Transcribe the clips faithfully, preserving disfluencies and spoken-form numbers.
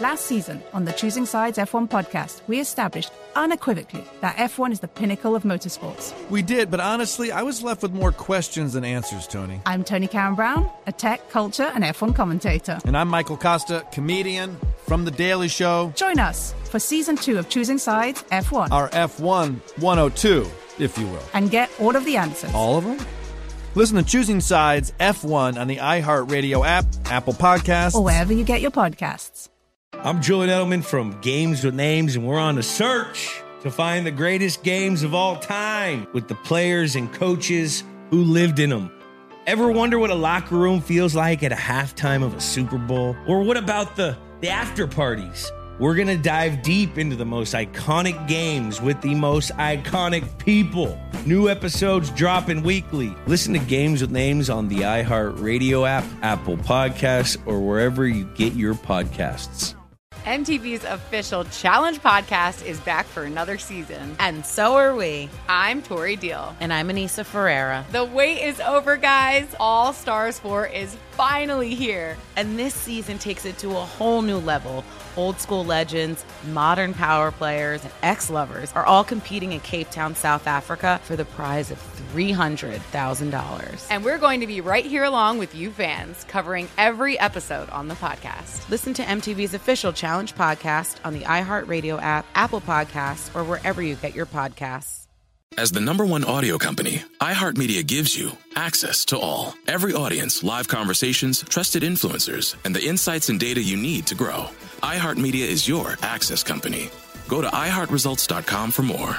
Last season, on the Choosing Sides F one podcast, we established unequivocally that F one is the pinnacle of motorsports. We did, but honestly, I was left with more questions than answers, Tony. I'm Tony Karen Brown, a tech, culture, and F one commentator. And I'm Michael Costa, comedian from The Daily Show. Join us for season two of Choosing Sides F one. Our F one one oh two, if you will. And get all of the answers. All of them? Listen to Choosing Sides F one on the iHeartRadio app, Apple Podcasts, or wherever you get your podcasts. I'm Julian Edelman from Games with Names, and we're on a search to find the greatest games of all time with the players and coaches who lived in them. Ever wonder what a locker room feels like at a halftime of a Super Bowl? Or what about the, the after parties? We're going to dive deep into the most iconic games with the most iconic people. New episodes dropping weekly. Listen to Games with Names on the iHeartRadio app, Apple Podcasts, or wherever you get your podcasts. M T V's official Challenge podcast is back for another season. And so are we. I'm Tori Deal. And I'm Anissa Ferreira. The wait is over, guys. All Stars four is finally here. And this season takes it to a whole new level. Old school legends, modern power players, and ex-lovers are all competing in Cape Town, South Africa for the prize of three hundred thousand dollars. And we're going to be right here along with you fans, covering every episode on the podcast. Listen to M T V's official Challenge podcast on the iHeartRadio app, Apple Podcasts, or wherever you get your podcasts. As the number one audio company, iHeartMedia gives you access to all. Every audience, live conversations, trusted influencers, and the insights and data you need to grow. iHeartMedia is your access company. Go to i heart results dot com for more.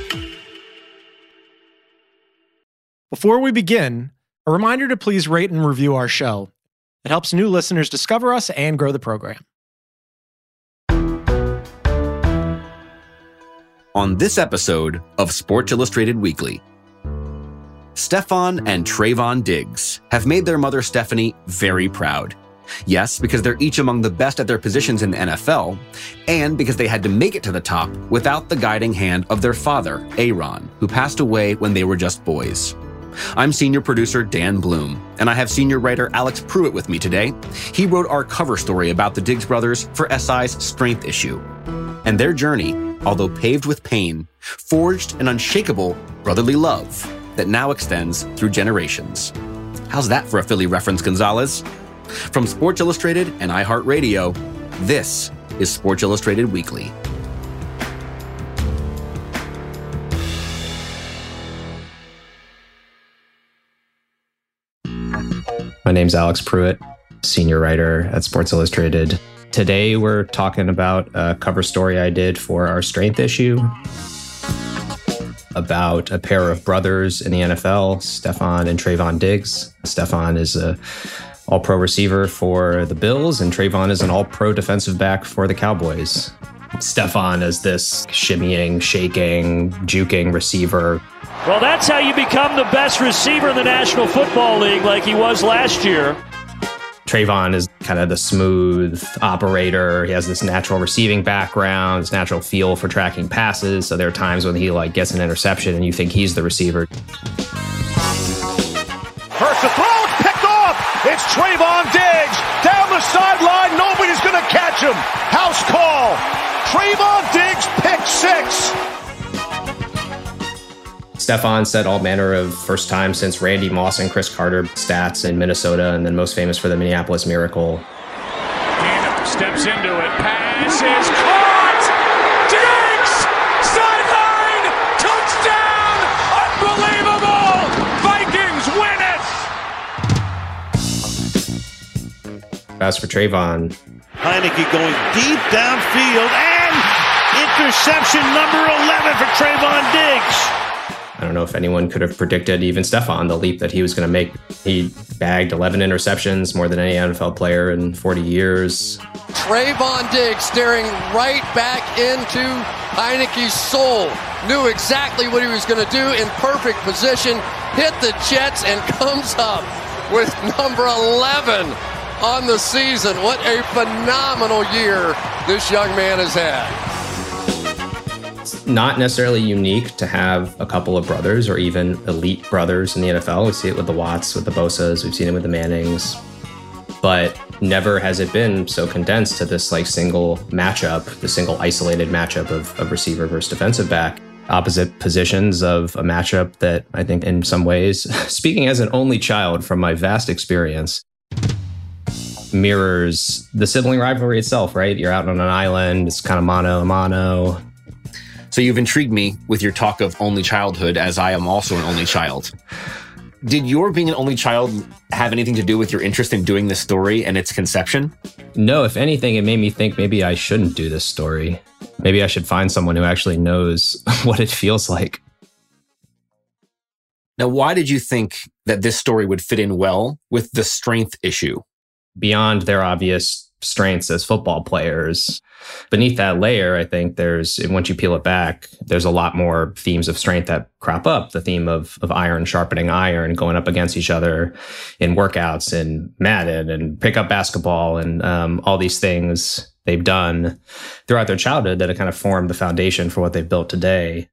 Before we begin, a reminder to please rate and review our show. It helps new listeners discover us and grow the program. On this episode of Sports Illustrated Weekly, Stefon and Trayvon Diggs have made their mother Stephanie very proud. Yes, because they're each among the best at their positions in the N F L, and because they had to make it to the top without the guiding hand of their father, Aaron, who passed away when they were just boys. I'm senior producer Dan Bloom, and I have senior writer Alex Pruitt with me today. He wrote our cover story about the Diggs brothers for S I's Strength issue. And their journey, although paved with pain, forged an unshakable brotherly love that now extends through generations. How's that for a Philly reference, Gonzalez? From Sports Illustrated and iHeartRadio, this is Sports Illustrated Weekly. My name's Alex Pruitt, senior writer at Sports Illustrated. Today, we're talking about a cover story I did for our Strength issue about a pair of brothers in the N F L, Stefon and Trayvon Diggs. Stefon is a all-pro receiver for the Bills, and Trayvon is an all-pro defensive back for the Cowboys. Stefon is this shimmying, shaking, juking receiver. Well, that's how you become the best receiver in the National Football League, like he was last year. Trayvon is kind of the smooth operator. He has this natural receiving background, this natural feel for tracking passes. So there are times when he like gets an interception and you think he's the receiver. First to throw, it's picked off. It's Trayvon Diggs down the sideline. Nobody's going to catch him. House call. Trayvon Diggs pick six. Stefon set all manner of first time since Randy Moss and Chris Carter stats in Minnesota, and then most famous for the Minneapolis Miracle. Dana steps into it. Pass is caught. Diggs, sideline, touchdown, unbelievable. Vikings win it. As for Trayvon, Heineke going deep downfield, and interception number eleven for Trayvon Diggs. I don't know if anyone could have predicted, even Stefon, the leap that he was going to make. He bagged eleven interceptions, more than any N F L player in forty years. Trayvon Diggs staring right back into Heineke's soul. Knew exactly what he was going to do, in perfect position, hit the Jets, and comes up with number eleven on the season. What a phenomenal year this young man has had. Not necessarily unique to have a couple of brothers or even elite brothers in the N F L. We see it with the Watts, with the Bosas. We've seen it with the Mannings. but never has it been so condensed to this like single matchup, the single isolated matchup of, of receiver versus defensive back. Opposite positions of a matchup that I think in some ways, speaking as an only child from my vast experience, mirrors the sibling rivalry itself, right? You're out on an island, it's kind of mano a mano. So you've intrigued me with your talk of only childhood, as I am also an only child. Did your being an only child have anything to do with your interest in doing this story and its conception? No, if anything, it made me think maybe I shouldn't do this story. Maybe I should find someone who actually knows what it feels like. Now, why did you think that this story would fit in well with the strength issue? Beyond their obvious strengths as football players, beneath that layer, I think there's, once you peel it back, there's a lot more themes of strength that crop up. The theme of of iron sharpening iron, going up against each other in workouts and Madden and pickup basketball and um, all these things they've done throughout their childhood that have kind of formed the foundation for what they've built today.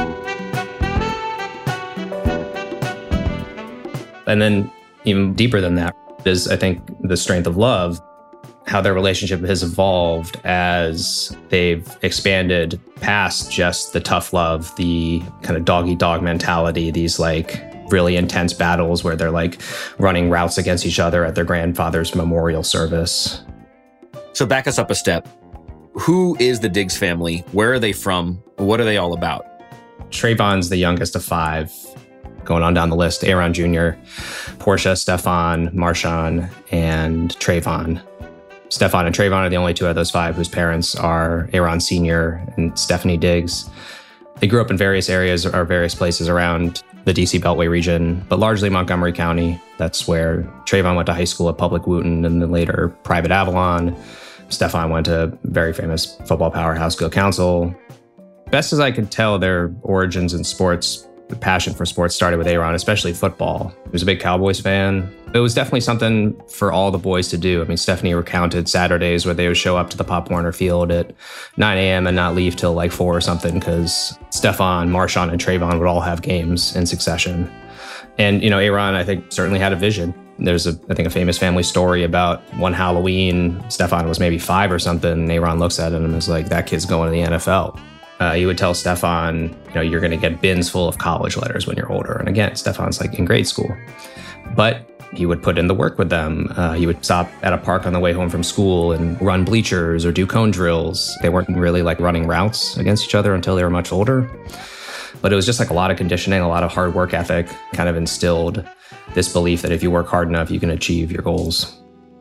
And then even deeper than that is, I think, the strength of love, how their relationship has evolved as they've expanded past just the tough love, the kind of dog-eat-dog mentality, these like really intense battles where they're like running routes against each other at their grandfather's memorial service. So back us up a step. Who is the Diggs family? Where are they from? What are they all about? Trayvon's the youngest of five. Going on down the list, Aaron Junior, Portia, Stefan, Marshawn, and Trayvon. Stefan and Trayvon are the only two out of those five whose parents are Aaron Senior and Stephanie Diggs. They grew up in various areas or various places around the D C Beltway region, but largely Montgomery County. That's where Trayvon went to high school at Public Wooten and then later private Avalon. Stefan went to very famous football powerhouse, Go Council. Best as I could tell, their origins in sports, the passion for sports started with Aaron, especially football. He was a big Cowboys fan. It was definitely something for all the boys to do. I mean, Stephanie recounted Saturdays where they would show up to the Pop Warner field at nine a.m. and not leave till like four or something because Stefan, Marshawn, and Trayvon would all have games in succession. And, you know, Aaron, I think, certainly had a vision. There's, a, I think, a famous family story about one Halloween, Stefan was maybe five or something, and Aaron looks at him and is like, that kid's going to the N F L. Uh, he would tell Stefan, you know, you're going to get bins full of college letters when you're older. And again, Stefan's like in grade school. But he would put in the work with them. Uh, he would stop at a park on the way home from school and run bleachers or do cone drills. They weren't really like running routes against each other until they were much older. But it was just like a lot of conditioning, a lot of hard work ethic, kind of instilled this belief that if you work hard enough, you can achieve your goals.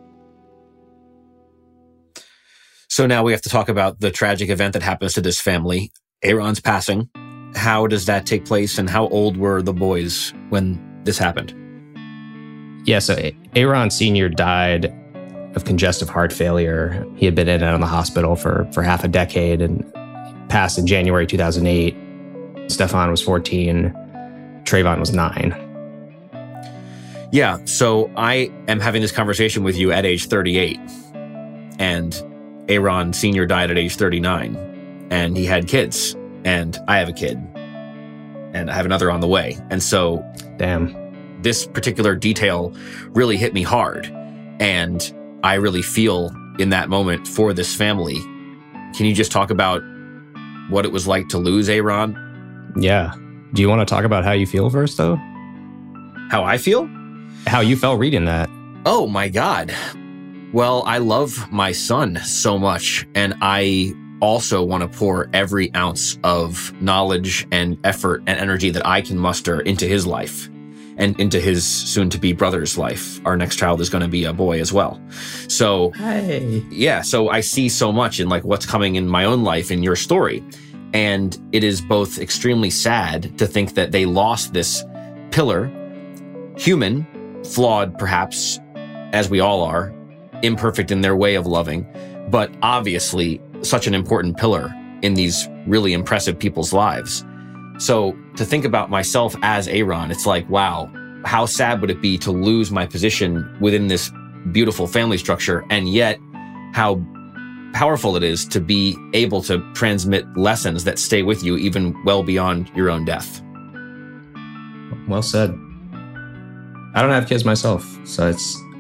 So now we have to talk about the tragic event that happens to this family, Aaron's passing. How does that take place, and how old were the boys when this happened? Yeah, so Aaron Senior died of congestive heart failure. He had been in and out of the hospital for, for half a decade and passed in January two thousand eight. Stefan was fourteen. Trayvon was nine. Yeah, so I am having this conversation with you at age thirty-eight. And Aaron Senior died at age thirty-nine. And he had kids. And I have a kid. And I have another on the way. And so... Damn. This particular detail really hit me hard. And I really feel in that moment for this family. Can you just talk about what it was like to lose Aaron? Yeah. Do you want to talk about how you feel first, though? How I feel? How you felt reading that. Oh, my God. Well, I love my son so much. And I also want to pour every ounce of knowledge and effort and energy that I can muster into his life. And into his soon-to-be brother's life. Our next child is going to be a boy as well. So, hey. yeah, so I see so much in like what's coming in my own life in your story. And it is both extremely sad to think that they lost this pillar, human, flawed perhaps, as we all are, imperfect in their way of loving, but obviously such an important pillar in these really impressive people's lives. So to think about myself as Aaron, it's like, wow, how sad would it be to lose my position within this beautiful family structure, and yet how powerful it is to be able to transmit lessons that stay with you even well beyond your own death. Well said. I don't have kids myself, so it's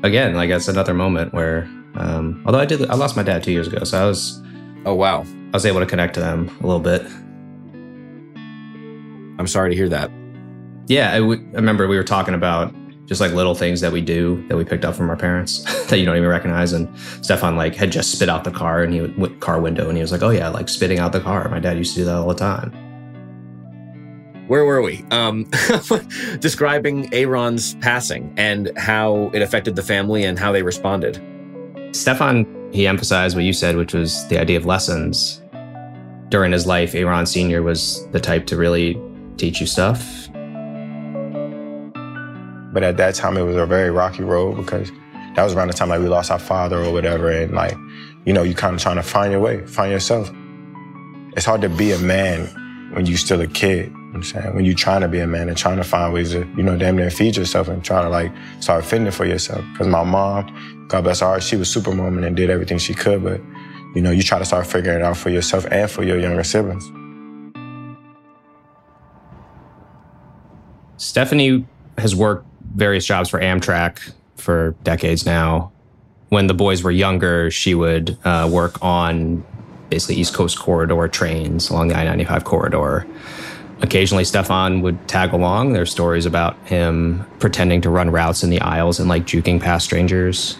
again, like that's another moment where, um, although I did, I lost my dad two years ago, so I was, oh wow, I was able to connect to them a little bit. I'm sorry to hear that. Yeah, I, w- I remember we were talking about just like little things that we do that we picked up from our parents that you don't even recognize. And Stefan like had just spit out the car and he would car window and he was like, oh yeah, like spitting out the car. My dad used to do that all the time. Where were we? Um, describing Aaron's passing and how it affected the family and how they responded. Stefan, he emphasized what you said, which was the idea of lessons. During his life, Aaron Senior was the type to really teach you stuff. But at that time, it was a very rocky road because that was around the time like we lost our father or whatever. And like, you know, you kind of trying to find your way, find yourself. It's hard to be a man when you're still a kid. You know what I'm saying? When you're trying to be a man and trying to find ways to, you know, damn near feed yourself and trying to like start fending for yourself. Because my mom, God bless her heart, she was superwoman and did everything she could. But, you know, you try to start figuring it out for yourself and for your younger siblings. Stephanie has worked various jobs for Amtrak for decades now. When the boys were younger, she would uh, work on basically East Coast corridor trains along the I ninety-five corridor. Occasionally, Stefan would tag along. There's stories about him pretending to run routes in the aisles and like juking past strangers.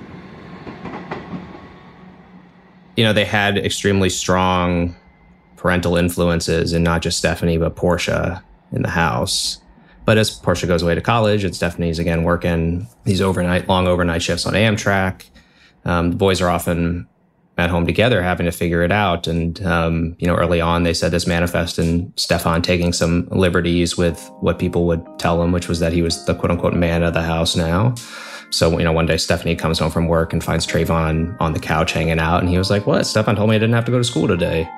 You know, they had extremely strong parental influences in not just Stephanie, but Portia in the house. But as Portia goes away to college and Stephanie's again working these overnight, long overnight shifts on Amtrak, um, the boys are often at home together having to figure it out. And, um, you know, early on, they said this manifest in Stefan taking some liberties with what people would tell him, which was that he was the quote unquote man of the house now. So, you know, one day Stephanie comes home from work and finds Trayvon on the couch hanging out. And he was like, what? Stefan told me I didn't have to go to school today.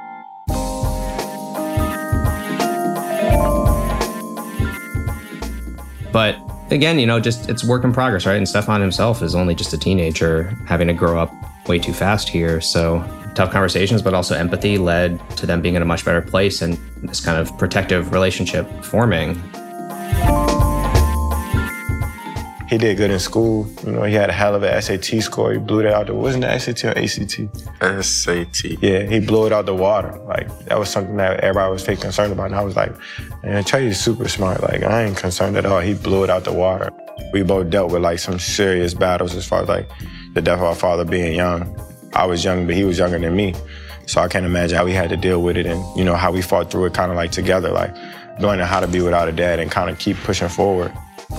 But again, you know, just it's work in progress, right? And Stefan himself is only just a teenager having to grow up way too fast here. So tough conversations, but also empathy led to them being in a much better place and this kind of protective relationship forming. He did good in school. You know, he had a hell of an S A T score. He blew it out the, wasn't it S A T or A C T? S A T. Yeah, he blew it out the water. Like, that was something that everybody was fake concerned about. And I was like, man, Trey's super smart. Like, I ain't concerned at all. He blew it out the water. We both dealt with, like, some serious battles as far as, like, the death of our father being young. I was young, but he was younger than me. So I can't imagine how we had to deal with it and, you know, how we fought through it kind of, like, together. Like, learning how to be without a dad and kind of keep pushing forward.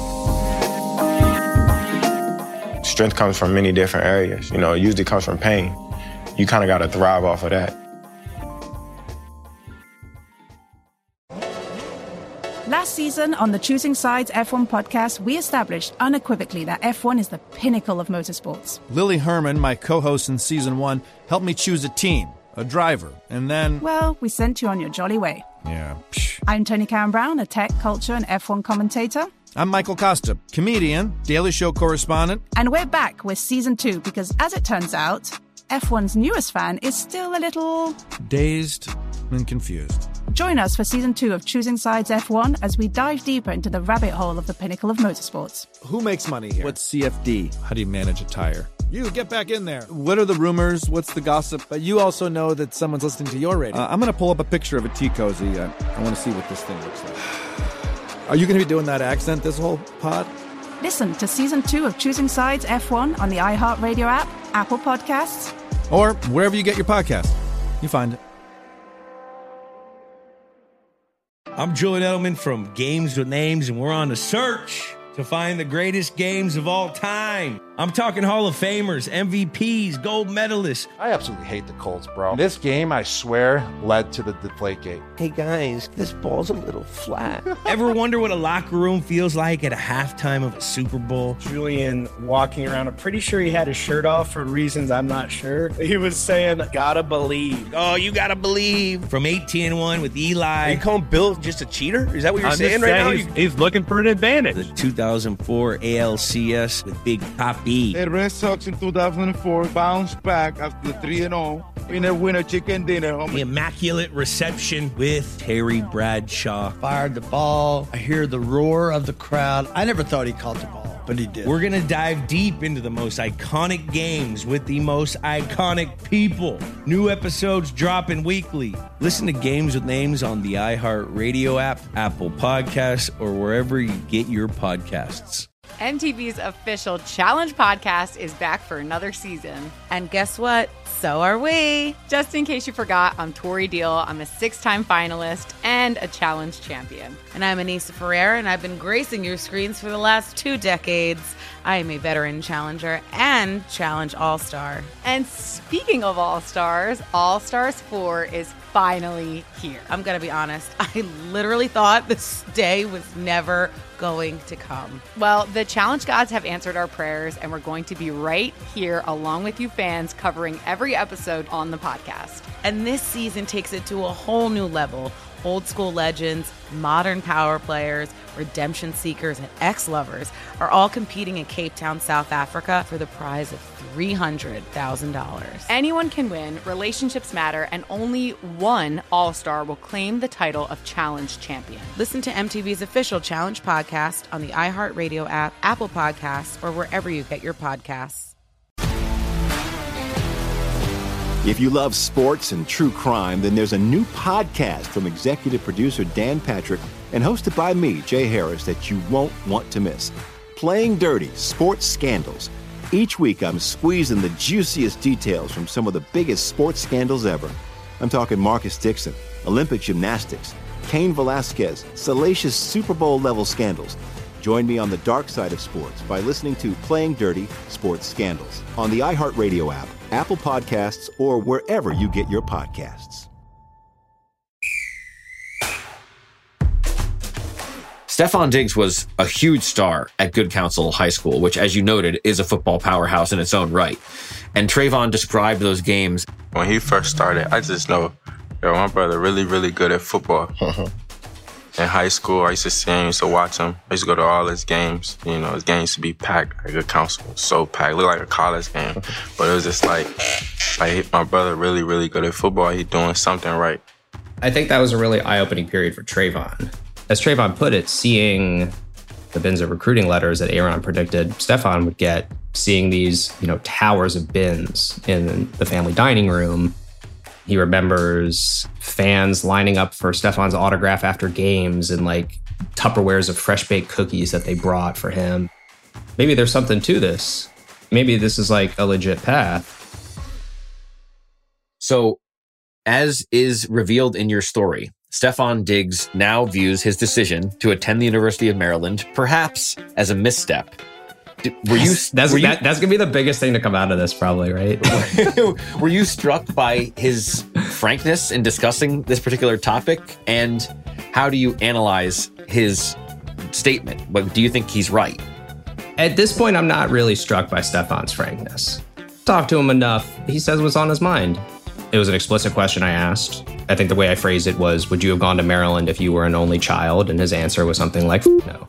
Strength comes from many different areas. You know, it usually comes from pain. You kind of got to thrive off of that. Last season on the Choosing Sides F one podcast, we established unequivocally that F one is the pinnacle of motorsports. Lily Herman, my co-host in season one, helped me choose a team, a driver, and then... Well, we sent you on your jolly way. Yeah. Psh. I'm Tony Karen Brown, a tech, culture, and F one commentator. I'm Michael Costa, comedian, Daily Show correspondent. And we're back with season two because, as it turns out, F one's newest fan is still a little... dazed and confused. Join us for season two of Choosing Sides F one as we dive deeper into the rabbit hole of the pinnacle of motorsports. Who makes money here? What's C F D? How do you manage a tire? You, get back in there. What are the rumors? What's the gossip? But you also know that someone's listening to your radio. Uh, I'm going to pull up a picture of a tea cozy. Uh, I want to see what this thing looks like. Are you going to be doing that accent this whole pod? Listen to season two of Choosing Sides F one on the iHeartRadio app, Apple Podcasts, or wherever you get your podcasts. You find it. I'm Julian Edelman from Games with Names, and we're on the search to find the greatest games of all time. I'm talking Hall of Famers, M V Ps, gold medalists. I absolutely hate the Colts, bro. This game, I swear, led to the Deflategate. Hey, guys, this ball's a little flat. Ever wonder what a locker room feels like at a halftime of a Super Bowl? Julian walking around, I'm pretty sure he had his shirt off for reasons I'm not sure. He was saying, gotta believe. Oh, you gotta believe. From eighteen and one with Eli. Are you calling Bill just a cheater? Is that what you're I'm saying right saying now? He's, You... he's looking for an advantage. The two thousand four A L C S with Big Papi. The Red Sox in two thousand four bounced back after three and oh in a winner chicken dinner. The immaculate reception with Terry Bradshaw. Fired the ball. I hear the roar of the crowd. I never thought he caught the ball, But he did. We're going to dive deep into the most iconic games with the most iconic people. New episodes dropping weekly. Listen to Games with Names on the iHeartRadio app, Apple Podcasts, or wherever you get your podcasts. M T V's official Challenge podcast is back for another season. And guess what? So are we. Just in case you forgot, I'm Tori Deal. I'm a six-time finalist and a Challenge champion. And I'm Anissa Ferreira, and I've been gracing your screens for the last two decades. I am a veteran challenger and Challenge All-Star. And speaking of All-Stars, All-Stars four is finally here. I'm going to be honest. I literally thought this day was never going to come. Well, the Challenge gods have answered our prayers, and we're going to be right here along with you fans covering every episode on the podcast. And this season takes it to a whole new level. Old school legends, modern power players, redemption seekers, and ex-lovers are all competing in Cape Town, South Africa for the prize of three hundred thousand dollars. Anyone can win, relationships matter, and only one All-Star will claim the title of Challenge champion. Listen to M T V's official Challenge podcast on the iHeartRadio app, Apple Podcasts, or wherever you get your podcasts. If you love sports and true crime, then there's a new podcast from executive producer Dan Patrick and hosted by me, Jay Harris, that you won't want to miss. Playing Dirty: Sports Scandals. Each week, I'm squeezing the juiciest details from some of the biggest sports scandals ever. I'm talking Marcus Dixon, Olympic gymnastics, Cain Velasquez, salacious Super Bowl-level scandals. Join me on the dark side of sports by listening to Playing Dirty: Sports Scandals on the iHeartRadio app, Apple Podcasts, or wherever you get your podcasts. Stefon Diggs was a huge star at Good Counsel High School, which, as you noted, is a football powerhouse in its own right. And Trayvon described those games. When he first started, I just know, yo, my brother really, really good at football. In high school, I used to see him, I used to watch him. I used to go to all his games. You know, his games used to be packed. Like Good Counsel was so packed. It looked like a college game. But it was just like, like my brother really, really good at football. He doing something right. I think that was a really eye-opening period for Trayvon. As Trayvon put it, seeing the bins of recruiting letters that Aaron predicted Stefon would get, seeing these, you know, towers of bins in the family dining room. He remembers fans lining up for Stefon's autograph after games and like Tupperwares of fresh baked cookies that they brought for him. Maybe there's something to this. Maybe this is like a legit path. So, as is revealed in your story, Stefon Diggs now views his decision to attend the University of Maryland perhaps as a misstep. Were you? That's were you, that, that's gonna be the biggest thing to come out of this, probably, right? Were you struck by his frankness in discussing this particular topic? And how do you analyze his statement? What, do you think he's right? At this point, I'm not really struck by Stefon's frankness. Talk to him enough, he says what's on his mind. It was an explicit question I asked. I think the way I phrased it was, would you have gone to Maryland if you were an only child? And his answer was something like, no.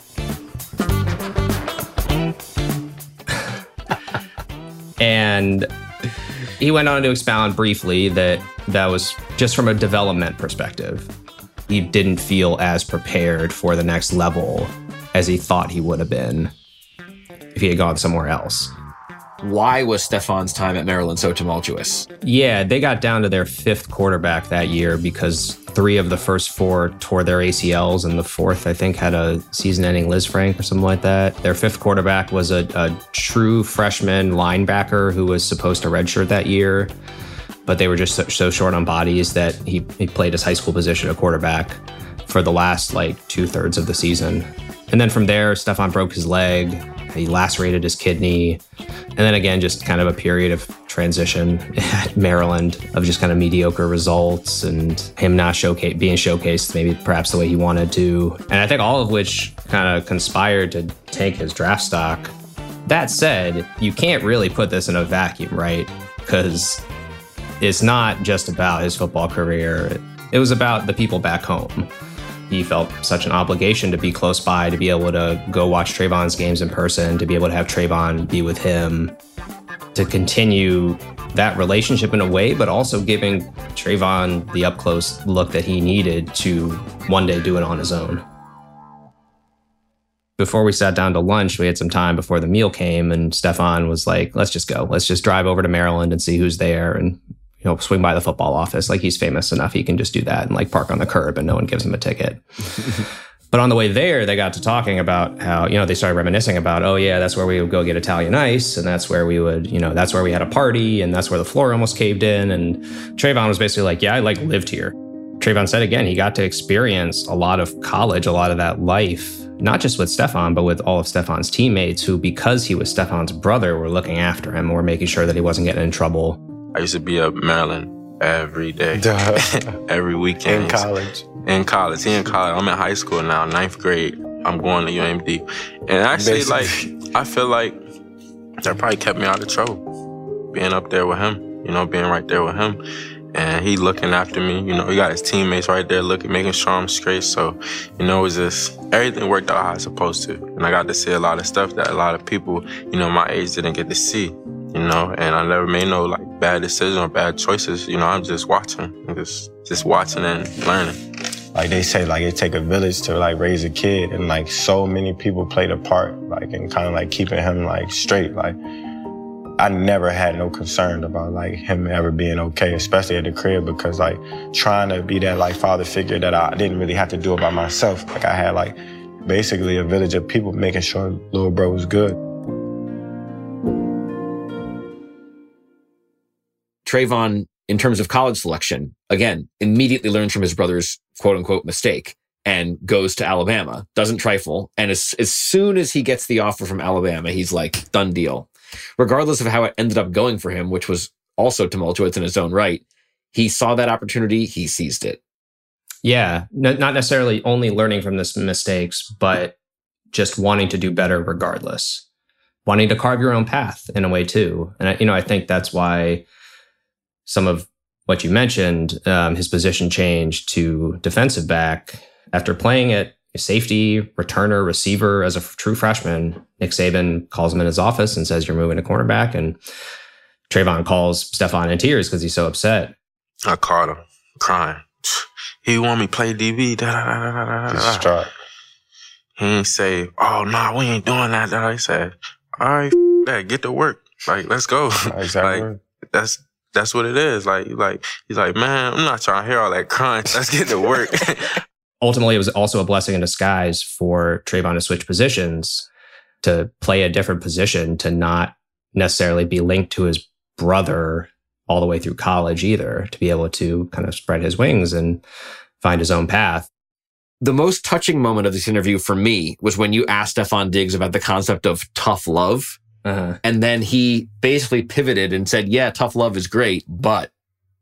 And he went on to expound briefly that that was just from a development perspective. He didn't feel as prepared for the next level as he thought he would have been if he had gone somewhere else. Why was Stefon's time at Maryland so tumultuous? Yeah, they got down to their fifth quarterback that year because three of the first four tore their A C Ls, and the fourth, I think, had a season-ending Lisfranc or something like that. Their fifth quarterback was a, a true freshman linebacker who was supposed to redshirt that year, but they were just so, so short on bodies that he, he played his high school position at quarterback for the last, like, two-thirds of the season. And then from there, Stefon broke his leg. He lacerated his kidney. And then again, just kind of a period of transition at Maryland of just kind of mediocre results and him not showcase, being showcased maybe perhaps the way he wanted to. And I think all of which kind of conspired to take his draft stock. That said, you can't really put this in a vacuum, right? Because it's not just about his football career. It was about the people back home. He felt such an obligation to be close by, to be able to go watch Trayvon's games in person, to be able to have Trayvon be with him, to continue that relationship in a way, but also giving Trayvon the up-close look that he needed to one day do it on his own. before we sat down to lunch, we had some time before the meal came, and Stefan was like, let's just go. Let's just drive over to Maryland and see who's there and, you know, swing by the football office. Like, he's famous enough. He can just do that and like park on the curb and no one gives him a ticket. But on the way there, they got to talking about how, you know, they started reminiscing about, oh yeah, that's where we would go get Italian ice. And that's where we would, you know, that's where we had a party. And that's where the floor almost caved in. And Trayvon was basically like, yeah, I like lived here. Trayvon said again, he got to experience a lot of college, a lot of that life, not just with Stefan, but with all of Stefan's teammates who, because he was Stefan's brother, were looking after him, were making sure that he wasn't getting in trouble. I used to be up Maryland every day, every weekend. In college. In college. He in college. I'm in high school now, ninth grade. I'm going to U M D. And actually, Basically. like, I feel like that probably kept me out of trouble, being up there with him, you know, being right there with him. And he looking after me, you know, he got his teammates right there looking, making sure I'm straight. So, you know, it was just, everything worked out how it's supposed to. And I got to see a lot of stuff that a lot of people, you know, my age didn't get to see, you know, and I never made no, like, bad decisions or bad choices. You know, I'm just watching, I'm just, just watching and learning. Like they say, like, it take a village to, like, raise a kid. And, like, so many people played a part, like, in kind of, like, keeping him, like, straight. Like, I never had no concern about, like, him ever being okay, especially at the crib, because, like, trying to be that, like, father figure that I didn't really have to do it by myself. Like, I had, like, basically a village of people making sure little bro was good. Trayvon, in terms of college selection, again, immediately learns from his brother's quote-unquote mistake and goes to Alabama, doesn't trifle. And as, as soon as he gets the offer from Alabama, he's like, done deal. Regardless of how it ended up going for him, which was also tumultuous in its own right, he saw that opportunity, he seized it. Yeah, n- not necessarily only learning from this mistakes, but just wanting to do better regardless. Wanting to carve your own path in a way too. And, you know, I think that's why some of what you mentioned, um, his position changed to defensive back after playing at safety, returner, receiver as a f- true freshman. Nick Saban calls him in his office and says, you're moving to cornerback. And Trayvon calls Stefan in tears because he's so upset. I called him crying. He want me to play D B. Da, da, da, da, da, da. Distraught. He ain't say, oh, nah, we ain't doing that. That. He said, all right, f- that, get to work. Like, let's go. Exactly. Like, that's that's what it is. Like, like, he's like, man, I'm not trying to hear all that crying. Let's get to work. Ultimately, it was also a blessing in disguise for Trayvon to switch positions, to play a different position, to not necessarily be linked to his brother all the way through college either, to be able to kind of spread his wings and find his own path. The most touching moment of this interview for me was when you asked Stefon Diggs about the concept of tough love. Uh-huh. And then he basically pivoted and said, yeah, tough love is great, but...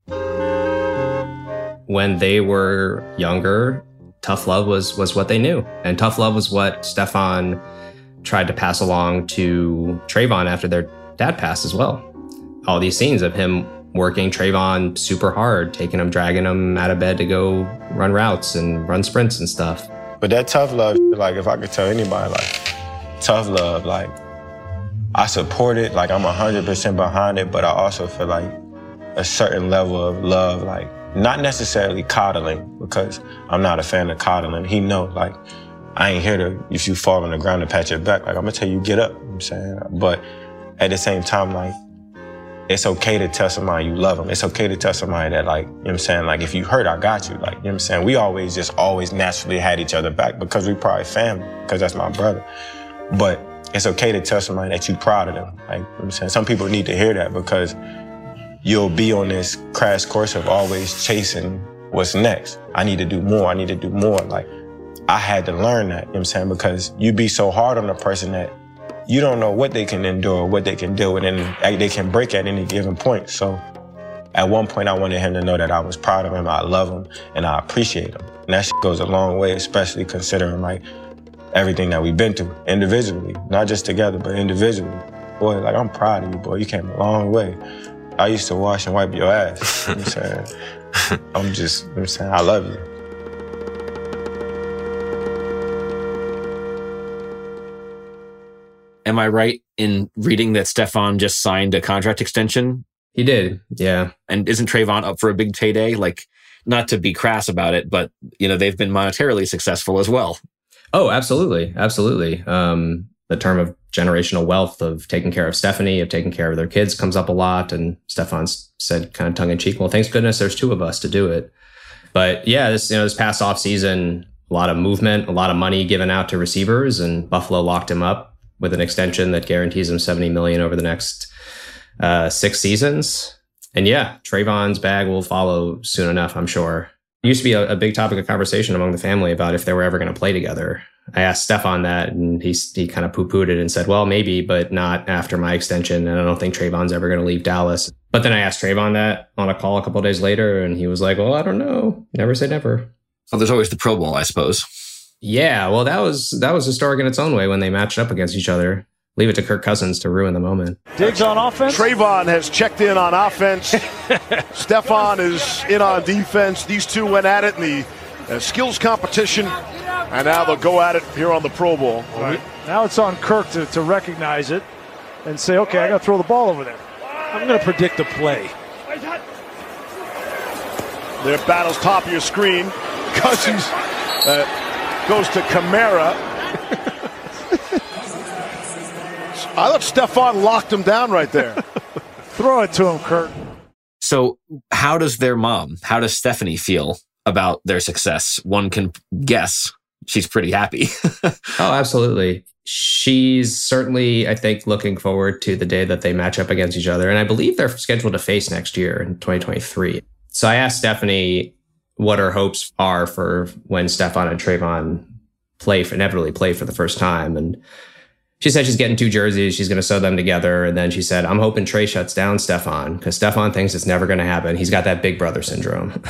When they were younger, tough love was was what they knew. And tough love was what Stefan tried to pass along to Trayvon after their dad passed as well. All these scenes of him working Trayvon super hard, taking him, dragging him out of bed to go run routes and run sprints and stuff. But that tough love, like, if I could tell anybody, like, tough love, like, I support it, like, I'm one hundred percent behind it, but I also feel like a certain level of love, like, not necessarily coddling, because I'm not a fan of coddling. He knows, like, I ain't here to, if you fall on the ground to pat your back, like, I'm gonna tell you, get up, you know what I'm saying? But at the same time, like, it's okay to tell somebody you love them. It's okay to tell somebody that, like, you know what I'm saying? Like, if you hurt, I got you. Like, you know what I'm saying? We always just always naturally had each other back because we probably family, because that's my brother. But it's okay to tell somebody that you're proud of them. Like, you know what I'm saying? Some people need to hear that because you'll be on this crash course of always chasing what's next. I need to do more. I need to do more. Like, I had to learn that, you know what I'm saying? Because you be so hard on a person that you don't know what they can endure, what they can deal with, and they can break at any given point. So at one point, I wanted him to know that I was proud of him, I love him, and I appreciate him. And that shit goes a long way, especially considering, like, everything that we've been through individually, not just together, but individually. Boy, like, I'm proud of you, boy. You came a long way. I used to wash and wipe your ass. You know what I'm saying? I'm just, you know what I'm saying? I love you. Am I right in reading that Stefan just signed a contract extension? He did, yeah. And isn't Trayvon up for a big payday? Like, not to be crass about it, but, you know, they've been monetarily successful as well. Oh, absolutely. Absolutely. Um, the term of generational wealth of taking care of Stephanie, of taking care of their kids comes up a lot. And Stefan said kind of tongue in cheek, well, thanks goodness there's two of us to do it. But yeah, this, you know, this past off season, a lot of movement, a lot of money given out to receivers, and Buffalo locked him up with an extension that guarantees him seventy million dollars over the next uh, six seasons. And yeah, Trayvon's bag will follow soon enough, I'm sure. It used to be a, a big topic of conversation among the family about if they were ever going to play together. I asked Stefan that, and he he kind of poo-pooed it and said, well, maybe, but not after my extension. And I don't think Trayvon's ever going to leave Dallas. But then I asked Trayvon that on a call a couple of days later, and he was like, well, I don't know. Never say never. Well, there's always the Pro Bowl, I suppose. Yeah, well, that was that was historic in its own way when they matched up against each other. Leave it to Kirk Cousins to ruin the moment. Diggs on offense. Trayvon has checked in on offense. Stefan is in on defense. These two went at it in the uh, skills competition, and now they'll go at it here on the Pro Bowl. Right. Now it's on Kirk to, to recognize it and say, okay, I got to throw the ball over there. I'm going to predict the play. Their battle's top of your screen. Cousins uh, goes to Kamara. I thought Stefan locked him down right there. Throw it to him, Kurt. So how does their mom, how does Stephanie feel about their success? One can guess she's pretty happy. Oh, absolutely. She's certainly, I think, looking forward to the day that they match up against each other. And I believe they're scheduled to face next year in twenty twenty-three. So I asked Stephanie what her hopes are for when Stefan and Trayvon play, for, inevitably play for the first time. And she said she's getting two jerseys. She's going to sew them together. And then she said, I'm hoping Trey shuts down Stefan because Stefan thinks it's never going to happen. He's got that big brother syndrome.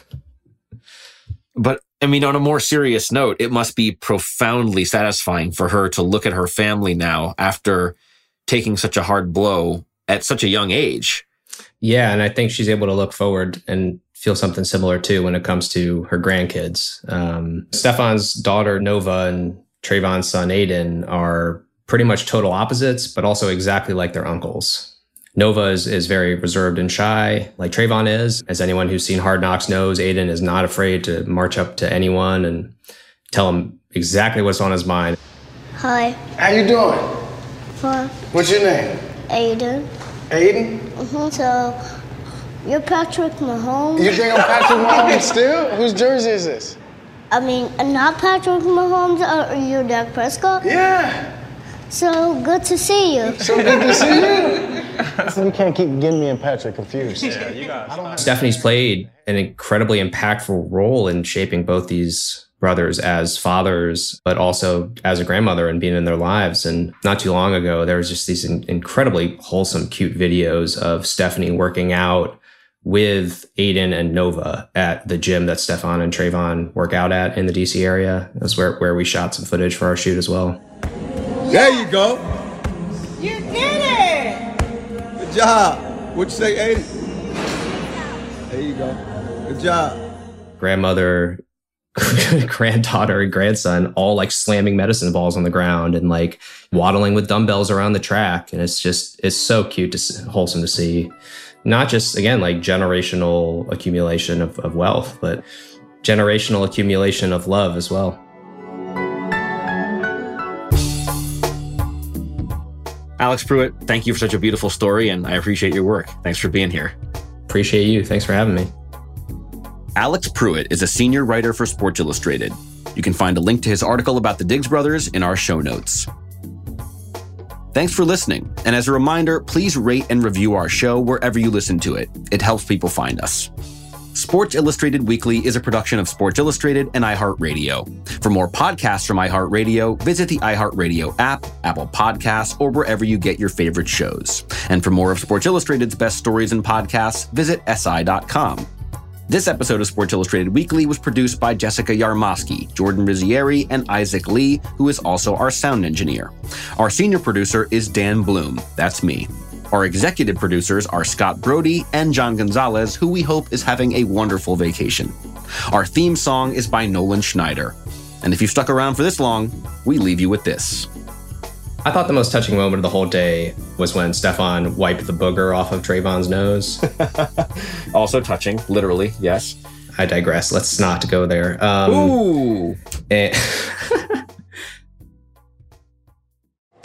But I mean, on a more serious note, it must be profoundly satisfying for her to look at her family now after taking such a hard blow at such a young age. Yeah. And I think she's able to look forward and feel something similar too when it comes to her grandkids. Um, Stefan's daughter, Nova, and Trayvon's son, Aiden, are pretty much total opposites, but also exactly like their uncles. Nova is, is very reserved and shy, like Trayvon is. As anyone who's seen Hard Knocks knows, Aiden is not afraid to march up to anyone and tell him exactly what's on his mind. Hi. How you doing? Fine. What's your name? Aiden. Aiden? Mm-hmm. So, you're Patrick Mahomes? You think I'm Patrick Mahomes still? Whose jersey is this? I mean, not Patrick Mahomes, or you're Dak Prescott? Yeah. So good to see you. So good to see you. So you can't keep getting me and Patrick confused. Yeah, you got Stephanie's played an incredibly impactful role in shaping both these brothers as fathers, but also as a grandmother and being in their lives. And not too long ago, there was just these in- incredibly wholesome, cute videos of Stephanie working out with Aiden and Nova at the gym that Stefan and Trayvon work out at in the D C area. That's where, where we shot some footage for our shoot as well. There you go. You did it! Good job. What'd you say, Aiden? There you go. Good job. Grandmother, granddaughter, and grandson all like slamming medicine balls on the ground and like waddling with dumbbells around the track. And it's just, it's so cute, to wholesome to see. Not just, again, like generational accumulation of, of wealth, but generational accumulation of love as well. Alex Pruitt, thank you for such a beautiful story, and I appreciate your work. Thanks for being here. Appreciate you. Thanks for having me. Alex Pruitt is a senior writer for Sports Illustrated. You can find a link to his article about the Diggs brothers in our show notes. Thanks for listening. And as a reminder, please rate and review our show wherever you listen to it. It helps people find us. Sports Illustrated Weekly is a production of Sports Illustrated and iHeartRadio. For more podcasts from iHeartRadio, visit the iHeartRadio app, Apple Podcasts, or wherever you get your favorite shows. And for more of Sports Illustrated's best stories and podcasts, visit S I dot com. This episode of Sports Illustrated Weekly was produced by Jessica Yarmosky, Jordan Rizzieri, and Isaac Lee, who is also our sound engineer. Our senior producer is Dan Bloom. That's me. Our executive producers are Scott Brody and John Gonzalez, who we hope is having a wonderful vacation. Our theme song is by Nolan Schneider. And if you've stuck around for this long, we leave you with this. I thought the most touching moment of the whole day was when Stefan wiped the booger off of Trayvon's nose. Also touching, literally, yes. I digress. Let's not go there. Um, Ooh! And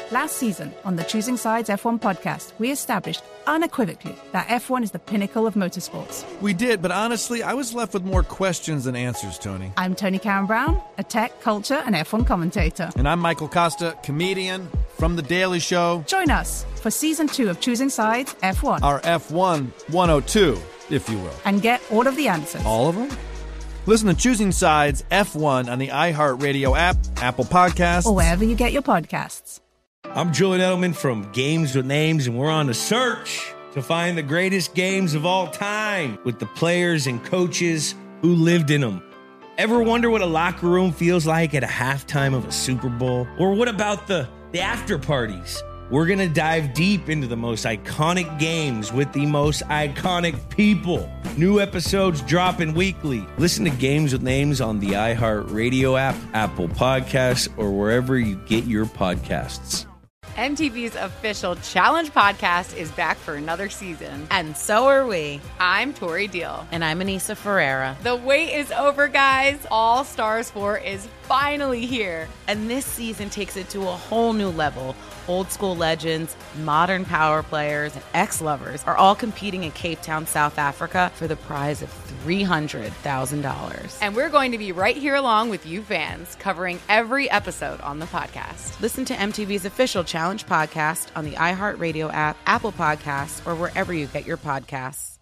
Last season on the Choosing Sides F one podcast, we established unequivocally that F one is the pinnacle of motorsports. We did, but honestly, I was left with more questions than answers, Tony. I'm Tony Karen Brown, a tech, culture, and F one commentator. And I'm Michael Costa, comedian from The Daily Show. Join us for season two of Choosing Sides F one. Our F one one oh two, if you will. And get all of the answers. All of them? Listen to Choosing Sides F one on the iHeartRadio app, Apple Podcasts, or wherever you get your podcasts. I'm Julian Edelman from Games with Names, and we're on a search to find the greatest games of all time with the players and coaches who lived in them. Ever wonder what a locker room feels like at a halftime of a Super Bowl? Or what about the, the after parties? We're going to dive deep into the most iconic games with the most iconic people. New episodes dropping weekly. Listen to Games with Names on the iHeartRadio app, Apple Podcasts, or wherever you get your podcasts. M T V's official Challenge podcast is back for another season. And so are we. I'm Tori Deal. And I'm Anissa Ferreira. The wait is over, guys. All Stars four is finally here. And this season takes it to a whole new level. Old school legends, modern power players, and ex-lovers are all competing in Cape Town, South Africa for the prize of three hundred thousand dollars. And we're going to be right here along with you fans, covering every episode on the podcast. Listen to M T V's official Challenge podcast on the iHeartRadio app, Apple Podcasts, or wherever you get your podcasts.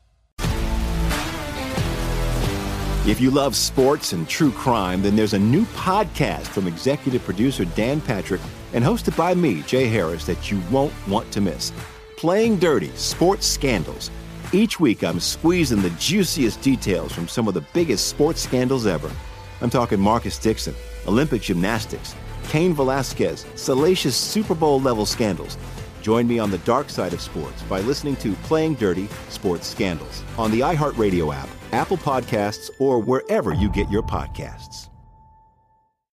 If you love sports and true crime, then there's a new podcast from executive producer Dan Patrick and hosted by me, Jay Harris, that you won't want to miss. Playing Dirty: Sports Scandals. Each week, I'm squeezing the juiciest details from some of the biggest sports scandals ever. I'm talking Marcus Dixon, Olympic gymnastics, Cain Velasquez, salacious Super Bowl-level scandals. Join me on the dark side of sports by listening to Playing Dirty: Sports Scandals on the iHeartRadio app, Apple Podcasts, or wherever you get your podcasts.